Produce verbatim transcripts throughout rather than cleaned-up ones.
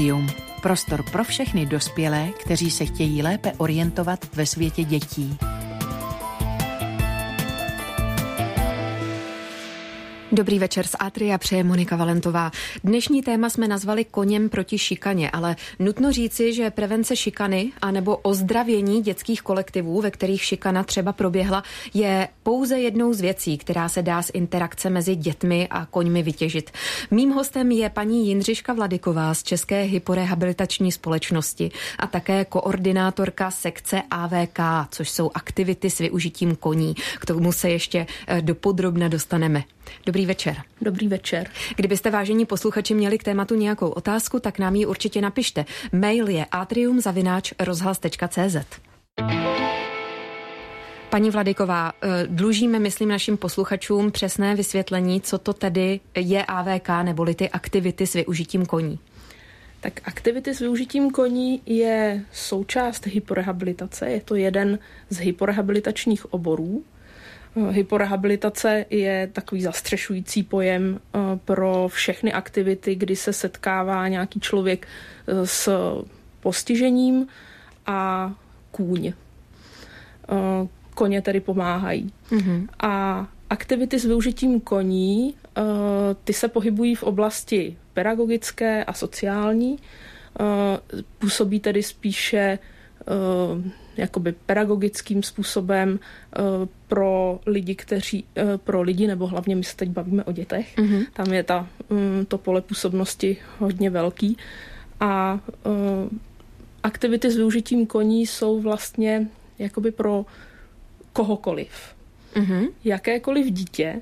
Atrium. Prostor pro všechny dospělé, kteří se chtějí lépe orientovat ve světě dětí. Dobrý večer z Atria přeje Monika Valentová. Dnešní téma jsme nazvali koněm proti šikaně, ale nutno říci, že prevence šikany anebo ozdravění dětských kolektivů, ve kterých šikana třeba proběhla, je pouze jednou z věcí, která se dá z interakce mezi dětmi a koňmi vytěžit. Mým hostem je paní Jindřiška Vladyková z České hyporehabilitační společnosti a také koordinátorka sekce A V K, což jsou aktivity s využitím koní. K tomu se ještě dopodrobna dostaneme. Dobrý večer. Dobrý večer. Kdybyste, vážení posluchači, měli k tématu nějakou otázku, tak nám ji určitě napište. Mail je atrium zavináč rozhlas tečka cé zet. Paní Vladyková, dlužíme, myslím, našim posluchačům přesné vysvětlení, co to tedy je A V K neboli ty aktivity s využitím koní. Tak aktivity s využitím koní je součást hyporehabilitace, je to jeden z hyporehabilitačních oborů. Hyporehabilitace je takový zastřešující pojem pro všechny aktivity, kdy se setkává nějaký člověk s postižením a kůň. Koně tedy pomáhají. Mm-hmm. A aktivity s využitím koní, ty se pohybují v oblasti pedagogické a sociální. Působí tedy spíše jakoby pedagogickým způsobem pro lidi, kteří, pro lidi, nebo hlavně my se teď bavíme o dětech. Mm-hmm. Tam je ta, to pole působnosti hodně velký. A aktivity s využitím koní jsou vlastně jakoby pro kohokoliv. Mm-hmm. Jakékoliv dítě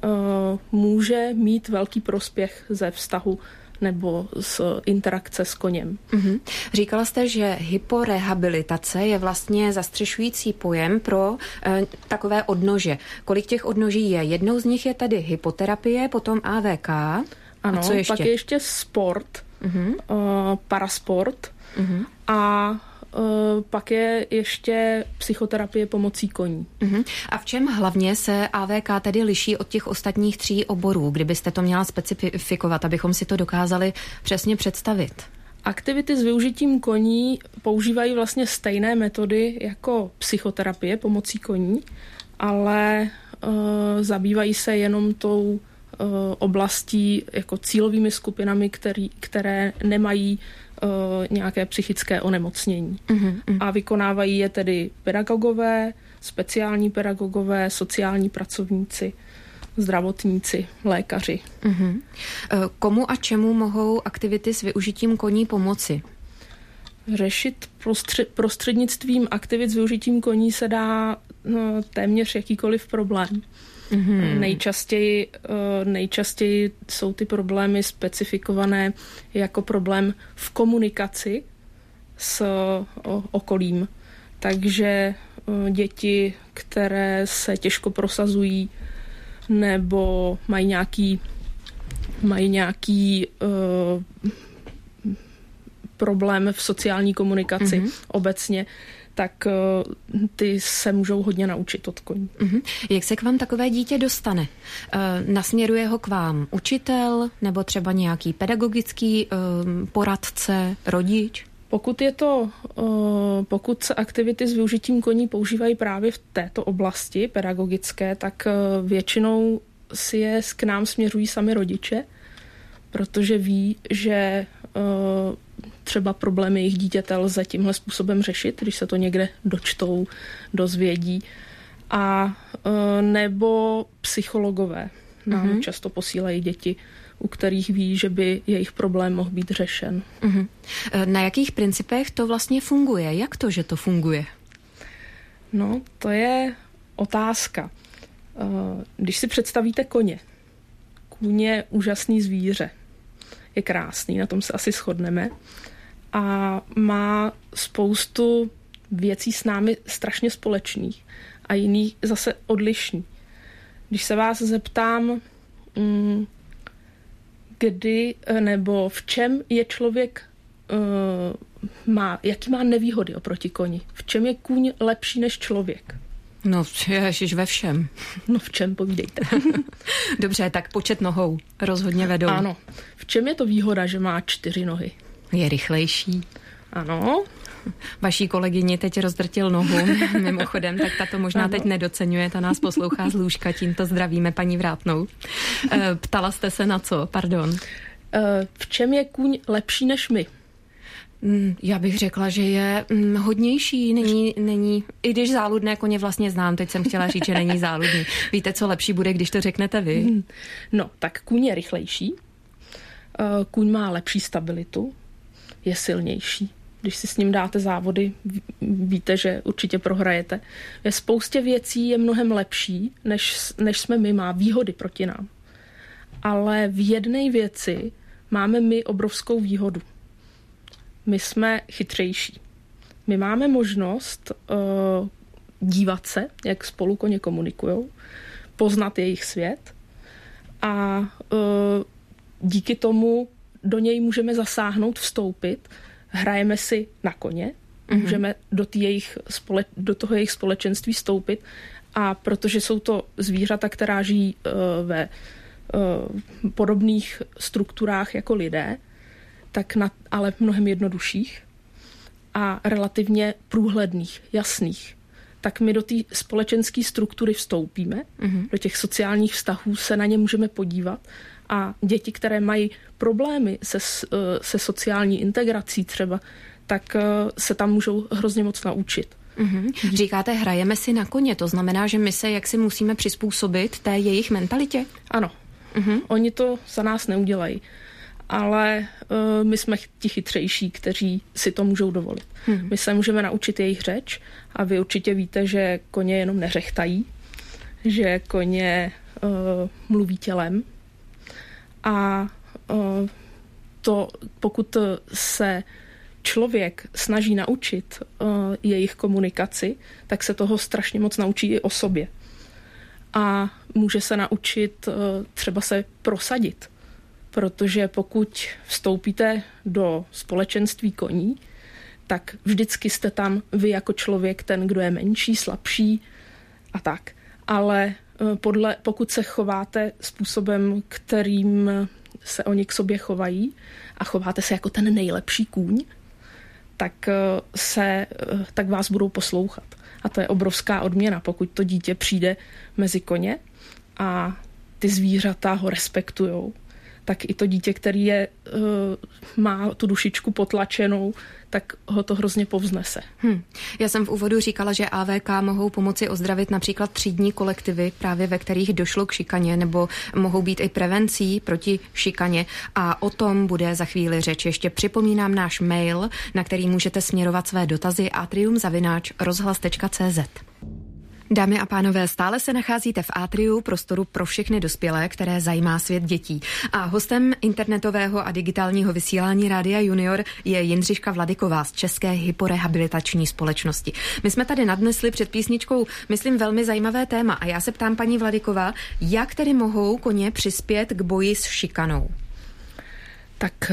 může mít velký prospěch ze vztahu nebo z interakce s koněm. Mm-hmm. Říkala jste, že hyporehabilitace je vlastně zastřešující pojem pro e, takové odnože. Kolik těch odnoží je? Jednou z nich je tedy hypoterapie, potom A V K. Ano, a co ještě? Pak je ještě sport, mm-hmm. uh, parasport mm-hmm. a Uh, pak je ještě psychoterapie pomocí koní. Uh-huh. A v čem hlavně se A V K tedy liší od těch ostatních tří oborů, kdybyste to měla specifikovat, abychom si to dokázali přesně představit? Aktivity s využitím koní používají vlastně stejné metody jako psychoterapie pomocí koní, ale uh, zabývají se jenom tou uh, oblastí jako cílovými skupinami, který, které nemají nějaké psychické onemocnění. Uh-huh, uh-huh. A vykonávají je tedy pedagogové, speciální pedagogové, sociální pracovníci, zdravotníci, lékaři. Uh-huh. Komu a čemu mohou aktivity s využitím koní pomoci? Řešit prostřed, prostřednictvím aktivit s využitím koní se dá no, téměř jakýkoliv problém. Mm-hmm. Nejčastěji, nejčastěji jsou ty problémy specifikované jako problém v komunikaci s okolím. Takže děti, které se těžko prosazují nebo mají nějaký, mají nějaký uh, problém v sociální komunikaci mm-hmm. obecně, tak uh, ty se můžou hodně naučit od koní. Uh-huh. Jak se k vám takové dítě dostane? Uh, nasměruje ho k vám učitel nebo třeba nějaký pedagogický uh, poradce, rodič? Pokud je to, uh, pokud se aktivity s využitím koní používají právě v této oblasti pedagogické, tak uh, většinou si je k nám směřují sami rodiče, protože ví, že uh, třeba problémy jejich dítěte lze tímhle způsobem řešit, když se to někde dočtou, dozvědí. A e, nebo psychologové nám mm-hmm. často posílají děti, u kterých ví, že by jejich problém mohl být řešen. Mm-hmm. Na jakých principech to vlastně funguje? Jak to, že to funguje? No, to je otázka. Když si představíte koně. Kůň je úžasný zvíře. Je krásný, na tom se asi shodneme. A má spoustu věcí s námi strašně společných a jiných zase odlišných. Když se vás zeptám, kdy nebo v čem je člověk, má, jaký má nevýhody oproti koni, v čem je kůň lepší než člověk? No, ježiš, ve všem. No v čem, povídejte. Dobře, tak počet nohou rozhodně vedou. Ano. V čem je to výhoda, že má čtyři nohy? Je rychlejší. Ano. Vaší kolegyni teď rozdrtil nohu, mimochodem, tak ta to možná ano. teď nedoceňuje, ta nás poslouchá z lůžka, tímto zdravíme paní Vrátnou. Ptala jste se na co, pardon? V čem je kůň lepší než my? Já bych řekla, že je hodnější, není, není, i když záludné koně vlastně znám, teď jsem chtěla říct, že není záludný. Víte, co lepší bude, když to řeknete vy? No, tak kůň je rychlejší, kůň má lepší stabilitu, je silnější. Když si s ním dáte závody, víte, že určitě prohrajete. Ve spoustě věcí je mnohem lepší, než, než jsme my, má výhody proti nám. Ale v jedné věci máme my obrovskou výhodu. My jsme chytřejší. My máme možnost uh, dívat se, jak spolu koně komunikujou, poznat jejich svět a uh, díky tomu do něj můžeme zasáhnout, vstoupit. Hrajeme si na koně, mm-hmm. můžeme do, jejich spole, do toho jejich společenství vstoupit a protože jsou to zvířata, která žijí uh, ve uh, podobných strukturách jako lidé, tak na, ale mnohem jednodušších a relativně průhledných, jasných, tak my do té společenské struktury vstoupíme, mm-hmm. do těch sociálních vztahů se na ně můžeme podívat a děti, které mají problémy se, se sociální integrací třeba, tak se tam můžou hrozně moc naučit. Mm-hmm. Říkáte, hrajeme si na koně, to znamená, že my se jaksi musíme přizpůsobit té jejich mentalitě? Ano, mm-hmm. Oni to za nás neudělají, ale uh, my jsme ti chytřejší, kteří si to můžou dovolit. Mm-hmm. My se můžeme naučit jejich řeč a vy určitě víte, že koně jenom neřechtají, že koně uh, mluví tělem. A to, pokud se člověk snaží naučit jejich komunikaci, tak se toho strašně moc naučí i o sobě. A může se naučit třeba se prosadit, protože pokud vstoupíte do společenství koní, tak vždycky jste tam vy jako člověk, ten, kdo je menší, slabší a tak. Ale podle, pokud se chováte způsobem, kterým se oni k sobě chovají a chováte se jako ten nejlepší kůň, tak, se, tak vás budou poslouchat. A to je obrovská odměna, pokud to dítě přijde mezi koně a ty zvířata ho respektujou, tak i to dítě, který je, má tu dušičku potlačenou, tak ho to hrozně povznese. Hmm. Já jsem v úvodu říkala, že A V K mohou pomoci ozdravit například třídní kolektivy, právě ve kterých došlo k šikaně, nebo mohou být i prevencí proti šikaně. A o tom bude za chvíli řeč. Ještě připomínám náš mail, na který můžete směrovat své dotazy atrium zavináč rozhlas tečka cé zet. Dámy a pánové, stále se nacházíte v Atriu, prostoru pro všechny dospělé, které zajímá svět dětí. A hostem internetového a digitálního vysílání Rádia Junior je Jindřiška Vladyková z České hyporehabilitační společnosti. My jsme tady nadnesli před písničkou, myslím, velmi zajímavé téma a já se ptám paní Vladyková, jak tedy mohou koně přispět k boji s šikanou? Tak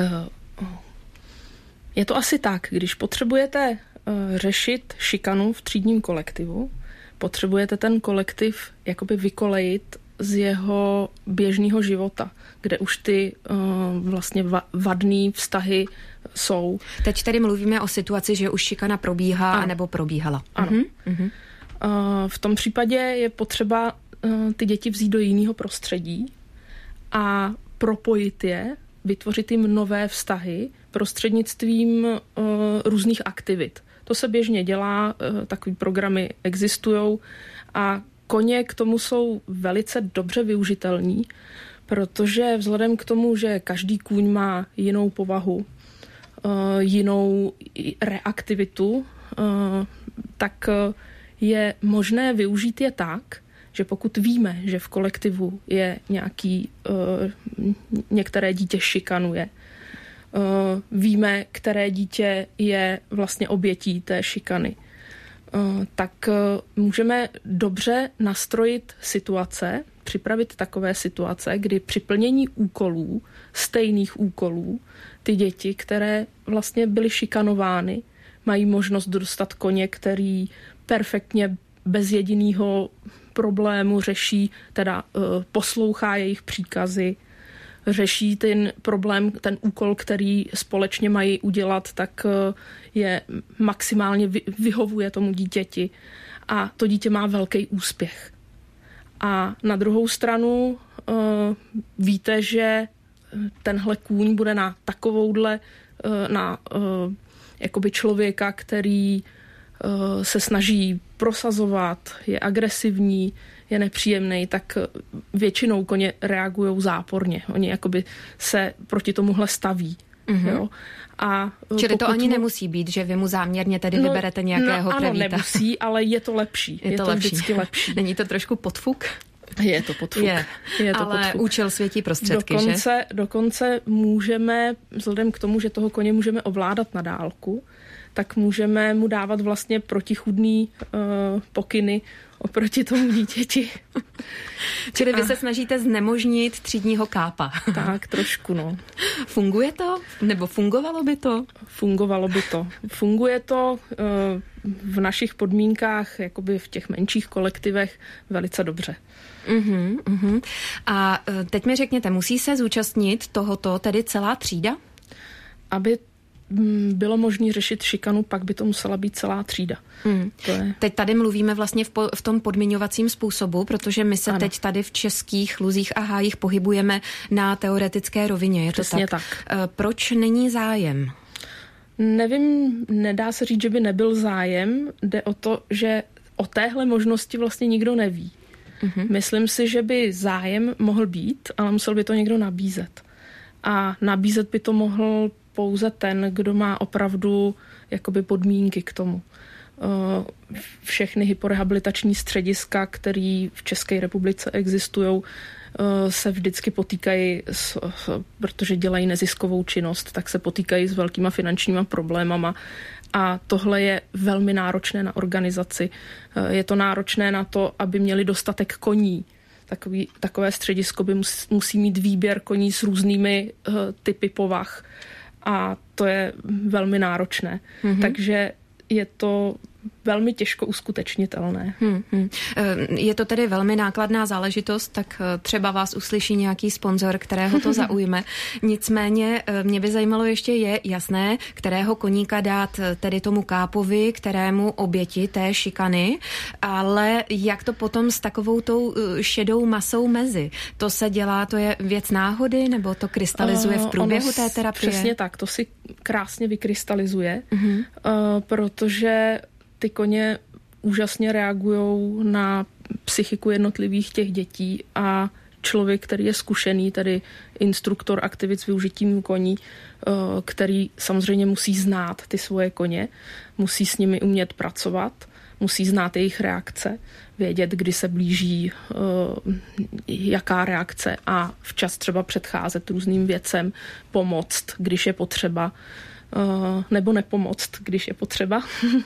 je to asi tak, když potřebujete řešit šikanu v třídním kolektivu, potřebujete ten kolektiv jakoby vykolejit z jeho běžného života, kde už ty uh, vlastně va- vadný vztahy jsou. Teď tady mluvíme o situaci, že už šikana probíhá ano. nebo probíhala. Ano. Uh-huh. Uh, v tom případě je potřeba uh, ty děti vzít do jiného prostředí a propojit je, vytvořit jim nové vztahy prostřednictvím uh, různých aktivit. To se běžně dělá, takový programy existujou a koně k tomu jsou velice dobře využitelní, protože vzhledem k tomu, že každý kůň má jinou povahu, jinou reaktivitu, tak je možné využít je tak, že pokud víme, že v kolektivu je nějaký, některé dítě šikanuje, Uh, víme, které dítě je vlastně obětí té šikany, uh, tak uh, můžeme dobře nastrojit situace, připravit takové situace, kdy při plnění úkolů, stejných úkolů, ty děti, které vlastně byly šikanovány, mají možnost dostat koně, který perfektně bez jediného problému řeší, teda uh, poslouchá jejich příkazy, řeší ten problém, ten úkol, který společně mají udělat, tak je maximálně vyhovuje tomu dítěti a to dítě má velký úspěch. A na druhou stranu víte, že tenhle kůň bude na takovouhle, na jakoby člověka, který se snaží prosazovat, je agresivní, je nepříjemný, tak většinou koně reagují záporně. Oni jakoby se proti tomuhle staví. Mm-hmm. Jo? A čili to ani mu... nemusí být, že vy mu záměrně tedy no, vyberete nějakého no, krevíta. Ano, nemusí, ale je to lepší. Je, je to, to lepší. vždycky lepší. Není to trošku podfuk? Je to podfuk. Je, je to ale podfuk. účel světí prostředky, dokonce, že? Dokonce můžeme, vzhledem k tomu, že toho koně můžeme ovládat na dálku, tak můžeme mu dávat vlastně protichůdný uh, pokyny oproti tomu dítěti. Čili vy se snažíte znemožnit třídního kápa. Tak, trošku, no. Funguje to? Nebo fungovalo by to? Fungovalo by to. Funguje to uh, v našich podmínkách, jakoby v těch menších kolektivech, velice dobře. Uh-huh, uh-huh. A uh, teď mi řekněte, musí se zúčastnit tohoto tedy celá třída? Aby bylo možné řešit šikanu, pak by to musela být celá třída. Hmm. To je... Teď tady mluvíme vlastně v, po, v tom podmiňovacím způsobu, protože my se ano. teď tady v českých luzích a hájích pohybujeme na teoretické rovině. Je Přesně to tak? tak. Proč není zájem? Nevím, nedá se říct, že by nebyl zájem. Jde o to, že o téhle možnosti vlastně nikdo neví. Uh-huh. Myslím si, že by zájem mohl být, ale musel by to někdo nabízet. A nabízet by to mohl pouze ten, kdo má opravdu jakoby podmínky k tomu. Všechny hyporehabilitační střediska, které v České republice existují, se vždycky potýkají, s, protože dělají neziskovou činnost, tak se potýkají s velkýma finančníma problémama. A tohle je velmi náročné na organizaci. Je to náročné na to, aby měli dostatek koní. Takový, takové středisko by mus, musí mít výběr koní s různými uh, typy povah. A to je velmi náročné. Mm-hmm. Takže je to velmi těžko uskutečnitelné. Hmm, hmm. Je to tedy velmi nákladná záležitost, tak třeba vás uslyší nějaký sponzor, kterého to zaujme. Nicméně mě by zajímalo ještě, je jasné, kterého koníka dát tedy tomu kápovi, kterému oběti té šikany, ale jak to potom s takovou tou šedou masou mezi? To se dělá, to je věc náhody, nebo to krystalizuje v průběhu té terapie? Přesně tak, to si krásně vykrystalizuje, uh-huh. protože ty koně úžasně reagují na psychiku jednotlivých těch dětí a člověk, který je zkušený, tedy instruktor aktivit s využitím koní, který samozřejmě musí znát ty svoje koně, musí s nimi umět pracovat, musí znát jejich reakce, vědět, kdy se blíží jaká reakce a včas třeba předcházet různým věcem, pomoct, když je potřeba, nebo nepomoct, když je potřeba.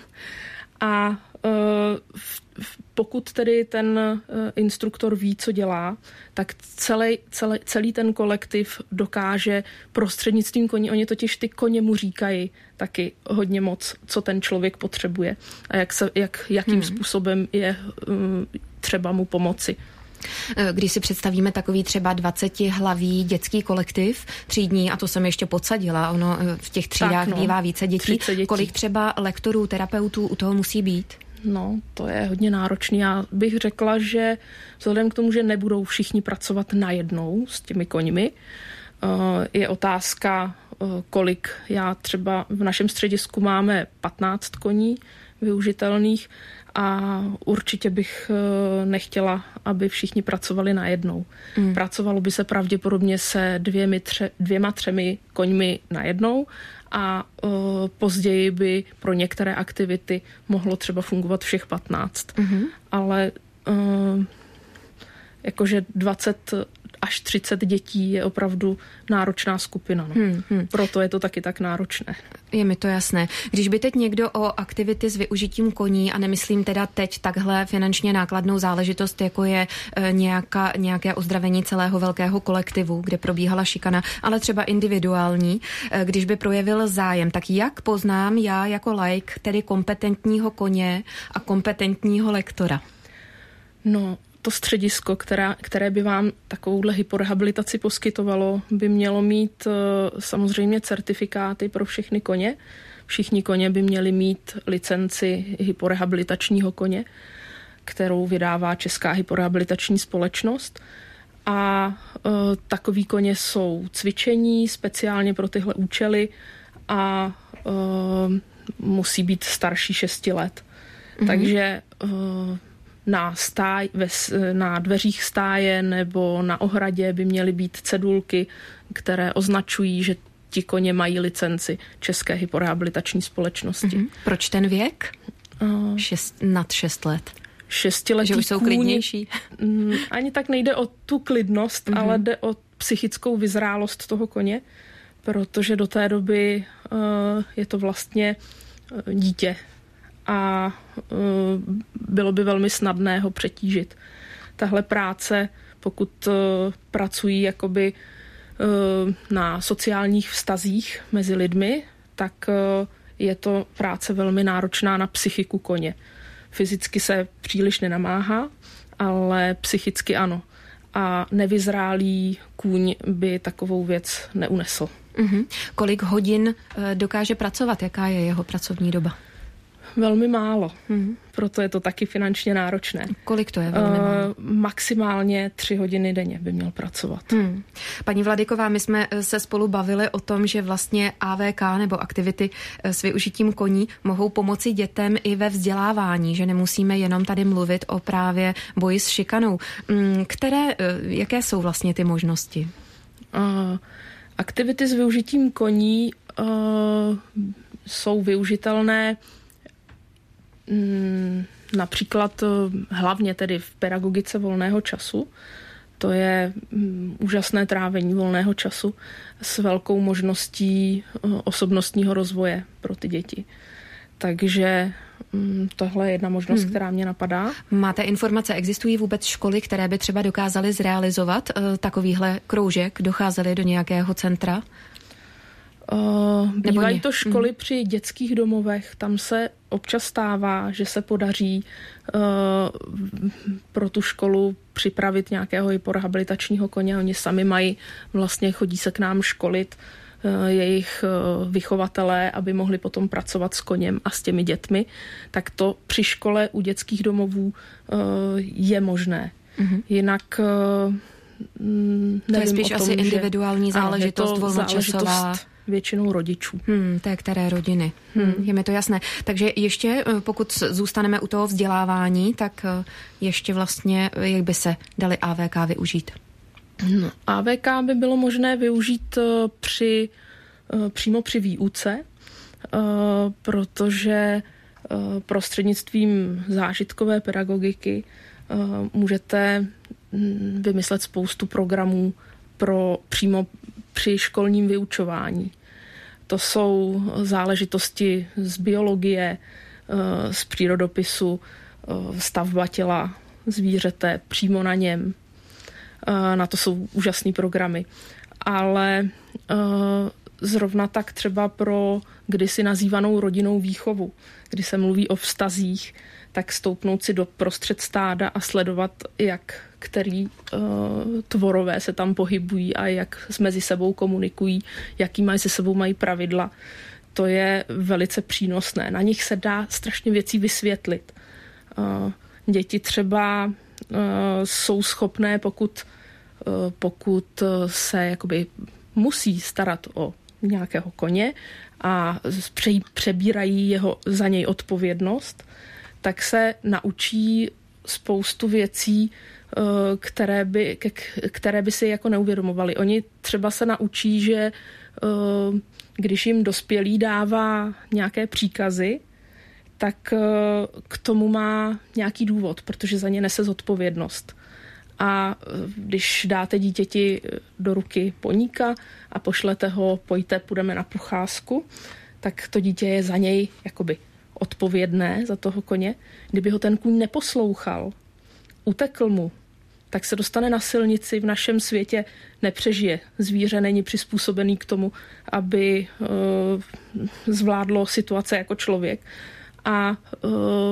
A uh, pokud tedy ten uh, instruktor ví, co dělá, tak celý, celý, celý ten kolektiv dokáže prostřednictvím koní, oni totiž ty koně mu říkají taky hodně moc, co ten člověk potřebuje a jak se, jak, jakým hmm. způsobem je um, třeba mu pomoci. Když si představíme takový třeba dvacetihlavý dětský kolektiv třídní, a to jsem ještě podsadila, ono v těch třídách tak, no, bývá více dětí. dětí. Kolik třeba lektorů, terapeutů u toho musí být? No, to je hodně náročný. Já bych řekla, že vzhledem k tomu, že nebudou všichni pracovat najednou s těmi koňmi, je otázka, kolik. Já třeba v našem středisku máme patnáct koní využitelných, a určitě bych nechtěla, aby všichni pracovali najednou. Mm. Pracovalo by se pravděpodobně se dvěmi, tře, dvěma, třemi koňmi najednou a uh, později by pro některé aktivity mohlo třeba fungovat všech patnáct. Mm-hmm. Ale uh, jakože dvacet až třicet dětí je opravdu náročná skupina. No. Hmm, hmm. Proto je to taky tak náročné. Je mi to jasné. Když by teď někdo o aktivity s využitím koní, a nemyslím teda teď takhle finančně nákladnou záležitost, jako je e, nějaká, nějaké ozdravení celého velkého kolektivu, kde probíhala šikana, ale třeba individuální, e, když by projevil zájem, tak jak poznám já jako laik, tedy kompetentního koně a kompetentního lektora? No, to středisko, která, které by vám takovouhle hyporehabilitaci poskytovalo, by mělo mít samozřejmě certifikáty pro všechny koně. Všichni koně by měli mít licenci hyporehabilitačního koně, kterou vydává Česká hyporehabilitační společnost. A e, takový koně jsou cvičení speciálně pro tyhle účely a e, musí být starší šesti let. Mm-hmm. Takže e, na, stáj, ve, na dveřích stáje nebo na ohradě by měly být cedulky, které označují, že ti koně mají licenci České hyporehabilitační společnosti. Mm-hmm. Proč ten věk? Uh, šest, nad šest let. Šestiletí že už jsou kůň, klidnější? Ani tak nejde o tu klidnost, mm-hmm. ale jde o psychickou vyzrálost toho koně, protože do té doby uh, je to vlastně uh, dítě a uh, bylo by velmi snadné ho přetížit. Tahle práce, pokud uh, pracují jakoby uh, na sociálních vztazích mezi lidmi, tak uh, je to práce velmi náročná na psychiku koně. Fyzicky se příliš nenamáhá, ale psychicky ano. A nevyzrálý kůň by takovou věc neunesl. Mm-hmm. Kolik hodin dokáže pracovat? Jaká je jeho pracovní doba? Velmi málo. Mm-hmm. Proto je to taky finančně náročné. Kolik to je velmi málo? Uh, maximálně tři hodiny denně by měl pracovat. Hmm. Paní Vladyková, my jsme se spolu bavili o tom, že vlastně A V K nebo aktivity s využitím koní mohou pomoci dětem i ve vzdělávání, že nemusíme jenom tady mluvit o právě boji s šikanou. Které, jaké jsou vlastně ty možnosti? Uh, aktivity s využitím koní uh, jsou využitelné například hlavně tedy v pedagogice volného času. To je úžasné trávení volného času s velkou možností osobnostního rozvoje pro ty děti. Takže tohle je jedna možnost, hmm. která mě napadá. Máte informace, existují vůbec školy, které by třeba dokázaly zrealizovat takovýhle kroužek, docházely do nějakého centra? Uh, bývají to školy hmm. při dětských domovech, tam se občas stává, že se podaří uh, pro tu školu připravit nějakého hyporehabilitačního koně. Oni sami mají, vlastně chodí se k nám školit uh, jejich uh, vychovatelé, aby mohli potom pracovat s koněm a s těmi dětmi. Tak to při škole u dětských domovů uh, je možné. Hmm. Jinak uh, nevím to je spíš o tom, asi individuální záležitost, volnočasová. Většinou rodičů. Hmm, té které rodiny. Hmm. Je mi to jasné. Takže ještě, pokud zůstaneme u toho vzdělávání, tak ještě vlastně, jak by se dali A V K využít? No, A V K by bylo možné využít při, přímo při výuce, protože prostřednictvím zážitkové pedagogiky můžete vymyslet spoustu programů pro přímo při školním vyučování. To jsou záležitosti z biologie, z přírodopisu, stavba těla zvířete přímo na něm. Na to jsou úžasné programy. Ale zrovna tak třeba pro kdysi nazývanou rodinnou výchovu, kdy se mluví o vztazích, tak stoupnout si do prostřed stáda a sledovat, jak který uh, tvorové se tam pohybují a jak mezi sebou komunikují, jaký mají se sebou mají pravidla. To je velice přínosné. Na nich se dá strašně věcí vysvětlit. Uh, děti třeba uh, jsou schopné, pokud, uh, pokud se jakoby musí starat o nějakého koně a pře- přebírají jeho, za něj odpovědnost, tak se naučí spoustu věcí, které by, které by si jako neuvědomovali. Oni třeba se naučí, že když jim dospělý dává nějaké příkazy, tak k tomu má nějaký důvod, protože za ně nese zodpovědnost. A když dáte dítěti do ruky poníka a pošlete ho, pojďte, půjdeme na procházku, tak to dítě je za něj jakoby odpovědné, za toho koně. Kdyby ho ten kůň neposlouchal, utekl mu, tak se dostane na silnici, v našem světě nepřežije. Zvíře není přizpůsobený k tomu, aby uh, zvládlo situace jako člověk. A uh,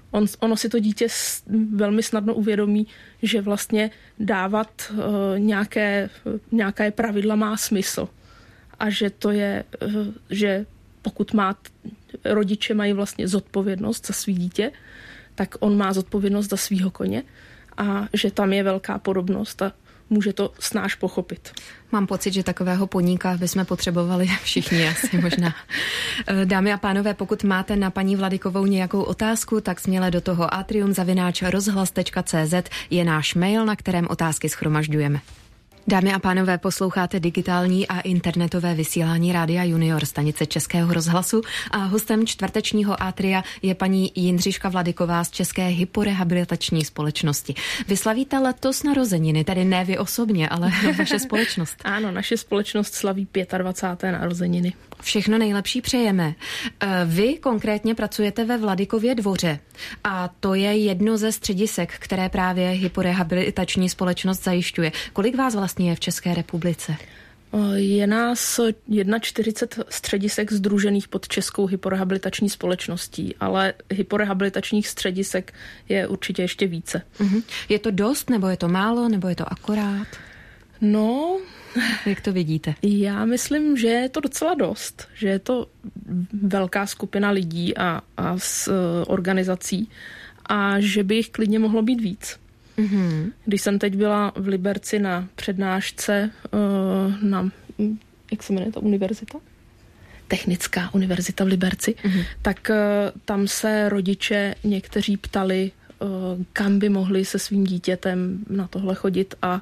On, ono si to dítě velmi snadno uvědomí, že vlastně dávat uh, nějaké, nějaké pravidla má smysl. A že to je, uh, že pokud má, rodiče mají vlastně zodpovědnost za svý dítě, tak on má zodpovědnost za svýho koně a že tam je velká podobnost a může to snáš pochopit. Mám pocit, že takového poníka bychom potřebovali všichni asi možná. Dámy a pánové, pokud máte na paní Vladykovou nějakou otázku, tak směle do toho atrium zavináč rozhlas tečka cé zet je náš mail, na kterém otázky shromažďujeme. Dámy a pánové, posloucháte digitální a internetové vysílání Rádia Junior, stanice Českého rozhlasu, a hostem čtvrtečního Atria je paní Jindřiška Vladyková z České hyporehabilitační společnosti. Vy slavíte letos narozeniny, tedy ne vy osobně, ale vaše společnost. Ano, naše společnost slaví dvacáté páté narozeniny. Všechno nejlepší přejeme. Vy konkrétně pracujete ve Vladykově dvoře a to je jedno ze středisek, které právě hyporehabilitační společnost zajišťuje. Kolik vás vlastně je v České republice? Je nás čtyřicet jedna středisek sdružených pod Českou hyporehabilitační společností, ale hyporehabilitačních středisek je určitě ještě více. Uh-huh. Je to dost, nebo je to málo, nebo je to akorát? No... Jak to vidíte? Já myslím, že je to docela dost, že je to velká skupina lidí a, a s organizací a že by jich klidně mohlo být víc. Mm-hmm. Když jsem teď byla v Liberci na přednášce na, jak se jmenuje ta univerzita? Technická univerzita v Liberci, mm-hmm. tak tam se rodiče někteří ptali, kam by mohli se svým dítětem na tohle chodit a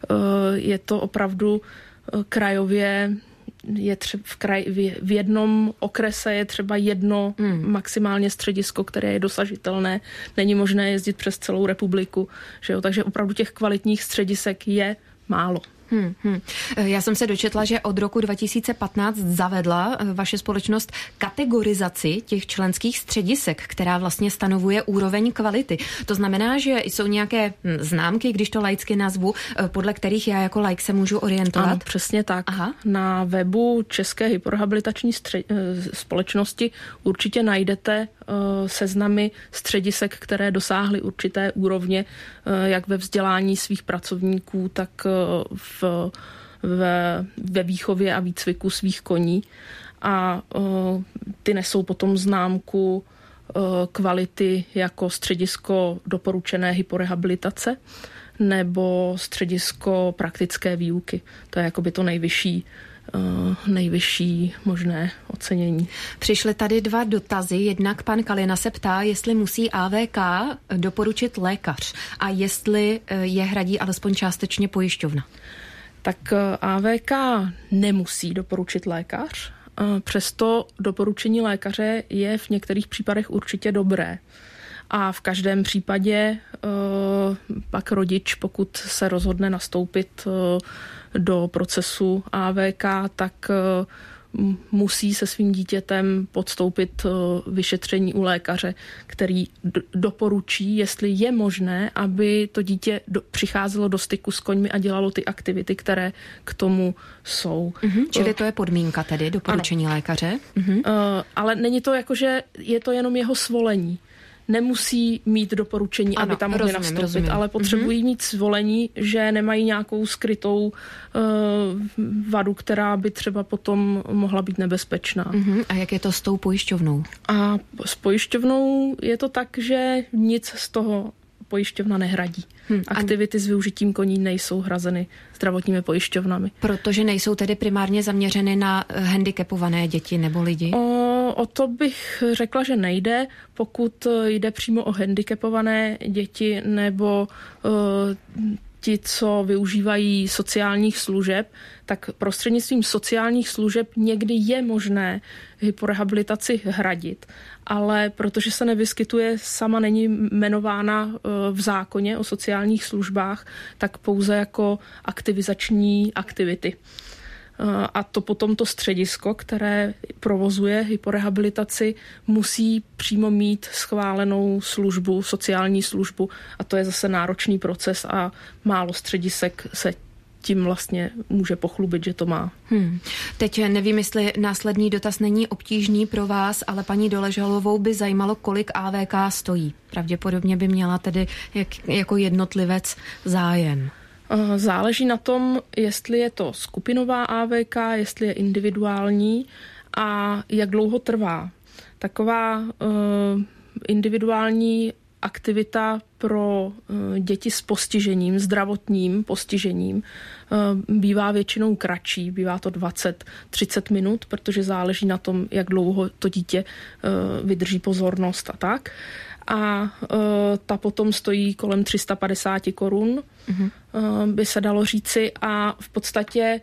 je to opravdu krajově, je třeba v, kraj, v jednom okrese je třeba jedno hmm. maximálně středisko, které je dosažitelné. Není možné jezdit přes celou republiku, že jo? Takže opravdu těch kvalitních středisek je málo. Hmm, hmm. Já jsem se dočetla, že od roku dva tisíce patnáct zavedla vaše společnost kategorizaci těch členských středisek, která vlastně stanovuje úroveň kvality. To znamená, že jsou nějaké známky, když to laicky nazvu, podle kterých já jako laik se můžu orientovat? Ano, přesně tak. Aha. Na webu České hyporehabilitační stři- společnosti určitě najdete seznamy středisek, které dosáhly určité úrovně, jak ve vzdělání svých pracovníků, tak v, ve, ve výchově a výcviku svých koní. A ty nesou potom známku kvality jako středisko doporučené hyporehabilitace nebo středisko praktické výuky. To je jakoby to nejvyšší nejvyšší možné ocenění. Přišly tady dva dotazy. Jednak pan Kalina se ptá, jestli musí A V K doporučit lékař a jestli je hradí alespoň částečně pojišťovna. Tak A V K nemusí doporučit lékař, přesto doporučení lékaře je v některých případech určitě dobré. A v každém případě pak rodič, pokud se rozhodne nastoupit do procesu A V K, tak musí se svým dítětem podstoupit vyšetření u lékaře, který doporučí, jestli je možné, aby to dítě do, přicházelo do styku s koňmi a dělalo ty aktivity, které k tomu jsou. Mm-hmm, čili to je podmínka tedy, doporučení ano. lékaře? Mm-hmm. Uh, ale není to jako, že je to jenom jeho svolení. Nemusí mít doporučení, ano, aby tam mohli rozumím, nastoupit, rozumím. Ale potřebují mm-hmm. mít svolení, že nemají nějakou skrytou uh, vadu, která by třeba potom mohla být nebezpečná. Mm-hmm. A jak je to s tou pojišťovnou? A s pojišťovnou je to tak, že nic z toho pojišťovna nehradí. Hmm, Aktivity s využitím koní nejsou hrazeny zdravotními pojišťovnami. Protože nejsou tedy primárně zaměřeny na handicapované děti nebo lidi? O, o to bych řekla, že nejde. Pokud jde přímo o handicapované děti nebo o, ti, co využívají sociálních služeb, tak prostřednictvím sociálních služeb někdy je možné hyporehabilitaci hradit, ale protože se nevyskytuje, sama není jmenována v zákoně o sociálních službách, tak pouze jako aktivizační aktivity. A to potom to středisko, které provozuje hyporehabilitaci, musí přímo mít schválenou službu, sociální službu, a to je zase náročný proces a málo středisek se tím vlastně může pochlubit, že to má. Hmm. Teď nevím, jestli následný dotaz není obtížný pro vás, ale paní Doležalovou by zajímalo, kolik A V K stojí. Pravděpodobně by měla tedy jak, jako jednotlivec zájem. Záleží na tom, jestli je to skupinová A V K, jestli je individuální a jak dlouho trvá. Taková uh, individuální aktivita pro děti s postižením, zdravotním postižením, bývá většinou kratší, bývá to dvacet třicet minut, protože záleží na tom, jak dlouho to dítě vydrží pozornost a tak. A ta potom stojí kolem tři sta padesát korun, mm-hmm. by se dalo říci, a v podstatě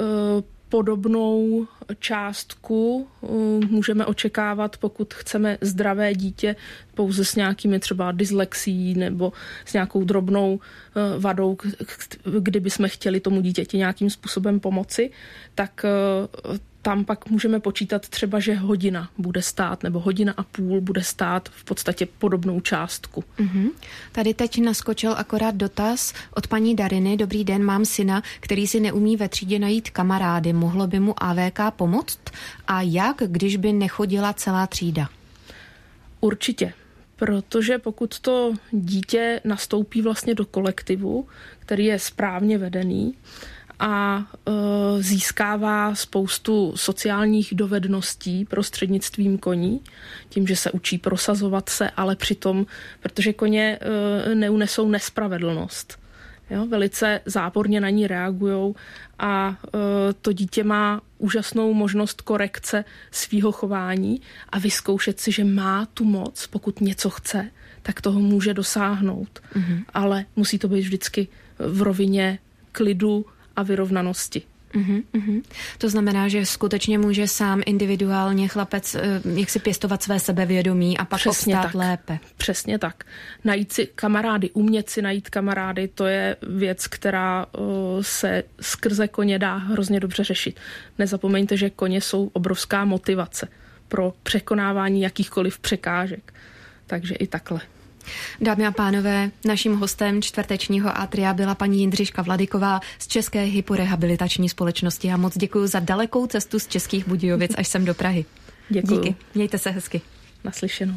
podobnou částku můžeme očekávat, pokud chceme zdravé dítě pouze s nějakými třeba dyslexií nebo s nějakou drobnou vadou, kdyby jsme chtěli tomu dítěti nějakým způsobem pomoci, tak tam pak můžeme počítat třeba, že hodina bude stát nebo hodina a půl bude stát v podstatě podobnou částku. Mm-hmm. Tady teď naskočil akorát dotaz od paní Dariny. Dobrý den, mám syna, který si neumí ve třídě najít kamarády. Mohlo by mu A V K pomoct? A jak, když by nechodila celá třída? Určitě, protože pokud to dítě nastoupí vlastně do kolektivu, který je správně vedený, a e, získává spoustu sociálních dovedností prostřednictvím koní, tím, že se učí prosazovat se, ale přitom, protože koně e, neunesou nespravedlnost. Jo, velice záporně na ní reagujou a e, to dítě má úžasnou možnost korekce svýho chování a vyzkoušet si, že má tu moc, pokud něco chce, tak toho může dosáhnout. Mm-hmm. Ale musí to být vždycky v rovině klidu a vyrovnanosti. Uhum, uhum. To znamená, že skutečně může sám individuálně chlapec jak si pěstovat své sebevědomí a pak Přesně obstát tak. lépe. Přesně tak. Najít si kamarády, umět si najít kamarády, to je věc, která uh, se skrze koně dá hrozně dobře řešit. Nezapomeňte, že koně jsou obrovská motivace pro překonávání jakýchkoliv překážek. Takže i takhle. Dámy a pánové, naším hostem čtvrtečního Atria byla paní Jindřiška Vladyková z České hyporehabilitační společnosti. Já moc děkuji za dalekou cestu z Českých Budějovic až sem do Prahy. Děkuji. Díky, mějte se hezky. Naslyšenou.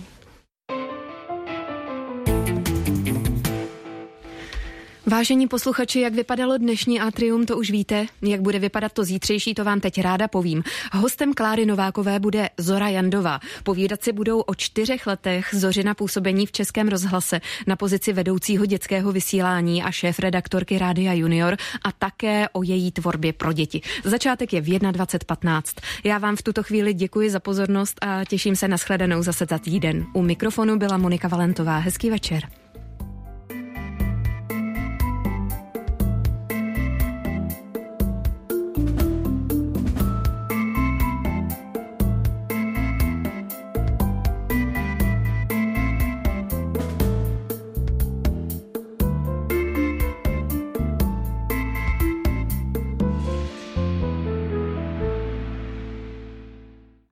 Vážení posluchači, jak vypadalo dnešní Atrium, to už víte. Jak bude vypadat to zítřejší, to vám teď ráda povím. Hostem Kláry Novákové bude Zora Jandová. Povídat si budou o čtyřech letech Zořina působení v Českém rozhlase na pozici vedoucího dětského vysílání a šéfredaktorky Rádia Junior a také o její tvorbě pro děti. Začátek je v dvacet jedna patnáct. Já vám v tuto chvíli děkuji za pozornost a těším se na shledanou zase za týden. U mikrofonu byla Monika Valentová. Hezký večer.